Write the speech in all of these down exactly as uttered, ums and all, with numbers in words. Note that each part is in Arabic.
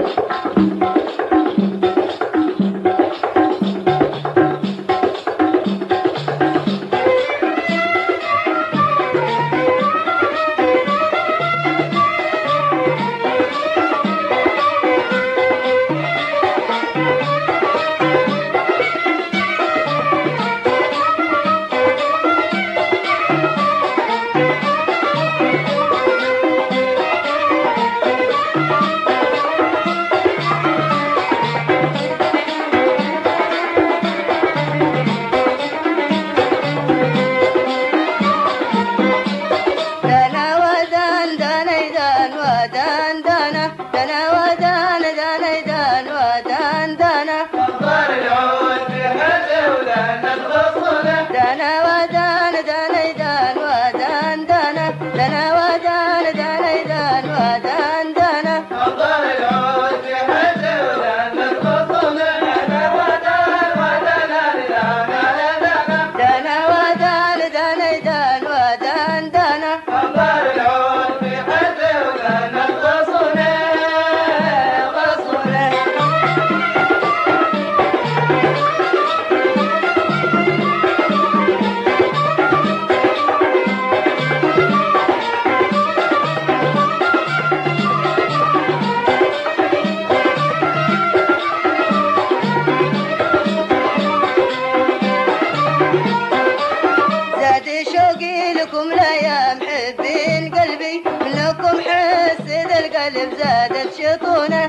القلب زادت شطونه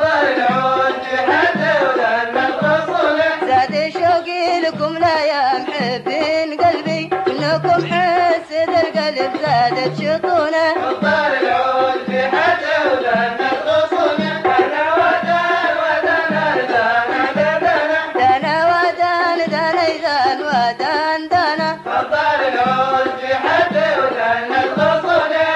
زاد شوقي لكم لا يا محبين قلبي منكم حسد القلب زادت شطونه دانا ودان دانا إذان ودان دانا فضل العود في حده ودانا الغصونه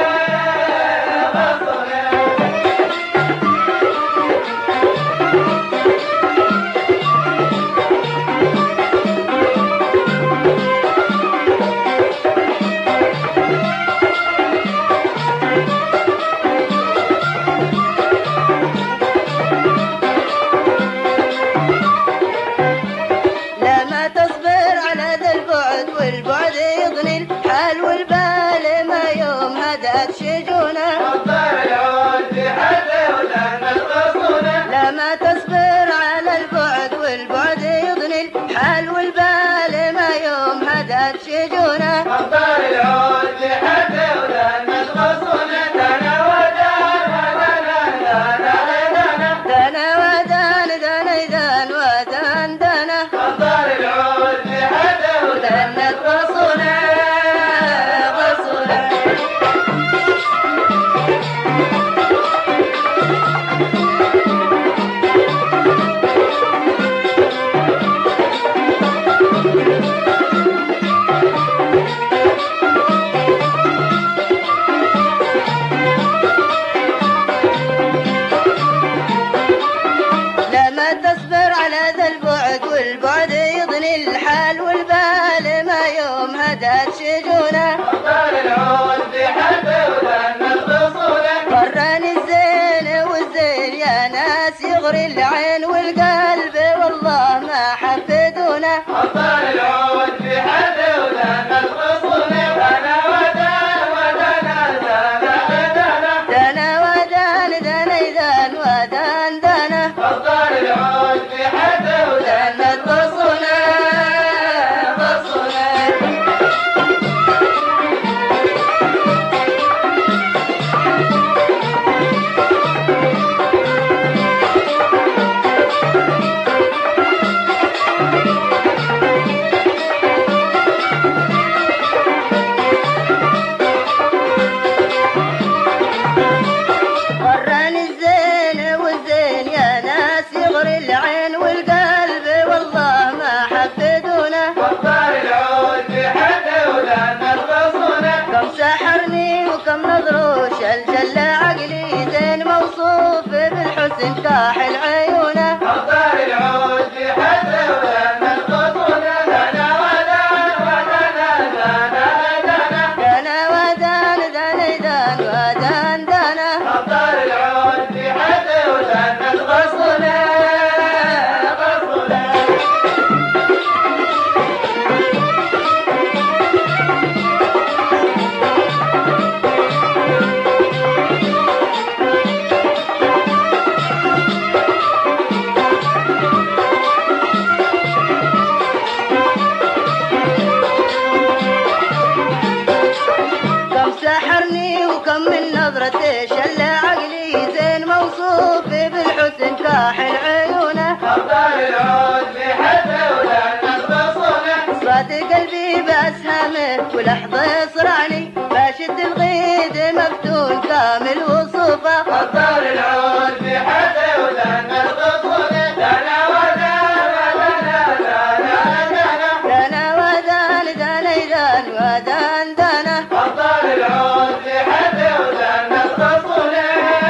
والبعد يضني الحال والبال ما يوم هدأت شجونه فضل العود في حده ودانا الغصونه لما تصبر على البعد والبعد يضني الحال والبال ما يوم هدأت شجونه فضل العود في حده ودانا الغصونه دانا ودان ودانا دانا دانا ودان دانا إذان ودان دانا فضل العود في حده ودانا غصونه غصونه لما تصبر على ذا البعد والبعد يضني الحال والبال ما يوم هدأت شجونه فضل العود في حده ودانا الغصونه قراني الزين والزين يا ناس يغري العين والقلب والله ما حفدونه فضل العود في حده ودانا الغصونه دانا ودان ودانا دانا دانا دانا ودان دانا إذان ودان دانا فضل العود في حده ودانا دانا غصونه غصونه وراني الزين والزين يا ناس يغري العين والقلب والله ما حفدونه فضل العود في حده ودانا الغصونه كم سحرني وكم نظروش الجل عقلي زين موصوف بالحسن كاحل عيونه فضل العود في حده ودانا الغصونه دانا ودان ودانا دانا دانا دانا ودان دانا إذان ودان دانا فضل العود في حده ودانا ربي بالحسن كاحل عيونه أبطال العود في حده ولا نخلصونه صاد قلبي بأسهامه ولحظة يصرعني باشد الغيد مفتون كامل وصوفه أبطال العود في حده ولا نخلصونه دانا ودانا دانا دانا دانا ودان دانا دان ودان دانا أبطال العود في حده ولا نخلصونه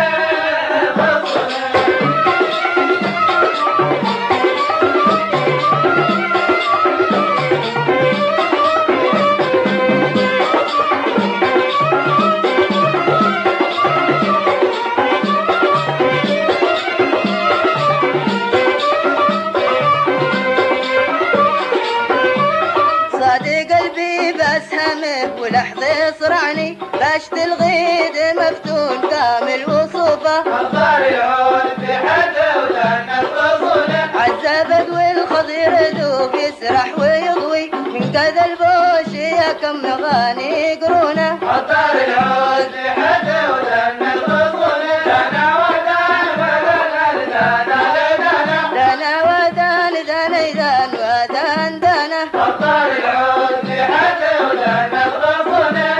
صادق قلبي بأسهمه ولحظة يصرعني باشد الغيد مفتون كامل وصوفه أبطال العود في حده ولا نخلصونه عالزبد والخضير ذوب يسرح ويضوي من كذا البوش يا كم اغاني يقرونه أبطال العود في حده ولا نخلصونه دانا ودانا دانا دانا دانا ودان دانا دان ودان دانا أبطال العود في حده ولا نخلصونه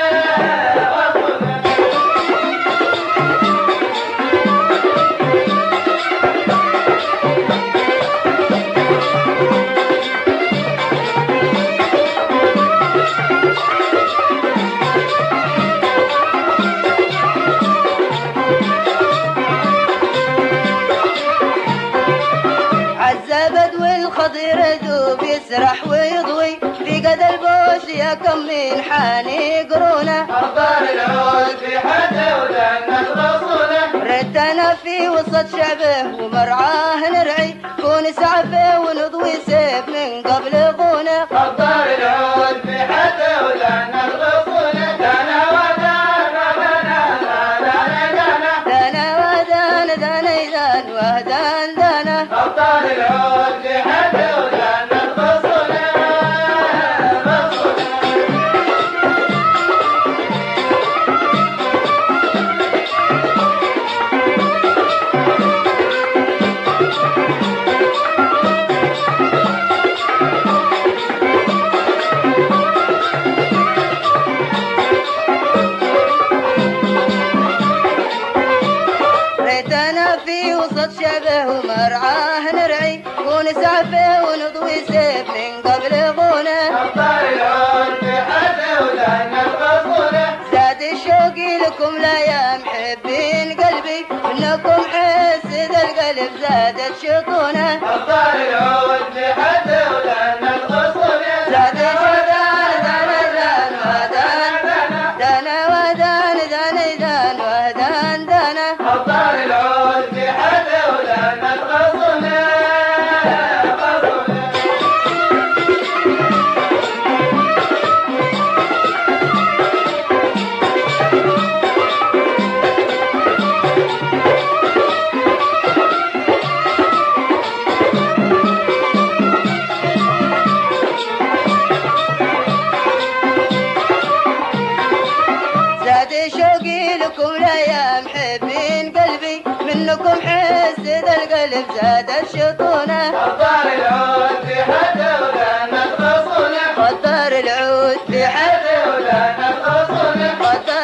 عالزبد والخضير ذوب يسرح ويضوي في قد البوش يا كم من حاني يقرونه أبطال العود في حده ولا نخلصونه ردنا في وسط شعبه ومرعاه نرعي كون سعفه ونضوي سيف من قبل غونه أبطال العود في حده ولا نخلصونه دانا ودانا دانا دانا دانا دانا ودان دانا دان ودان دانا أبطال العود في حده ولا نخلصونه ريتنا في وسط شعبه ومرعاه نرعي كون سعفه ونضوي سيف من قبل غونه أبطال العود في حده ولا نخلصونه زاد شوقي لكم لا يا محبين قلبي منكم حس ذا القلب زادت شطونه أبطال العود في حده ولا نخلصونه زاد ودان دان دان ودان دانا ودان دان دان ودان دانا أبطال العود في حده ولا نخلصونه زاد شوقي لكم لا يا محبين قلبي منكم حس ذا القلب زادت شطونه أبطال العود في حده ولا نخلصونه خطر العود في حد حده ولا نخلصونه خطر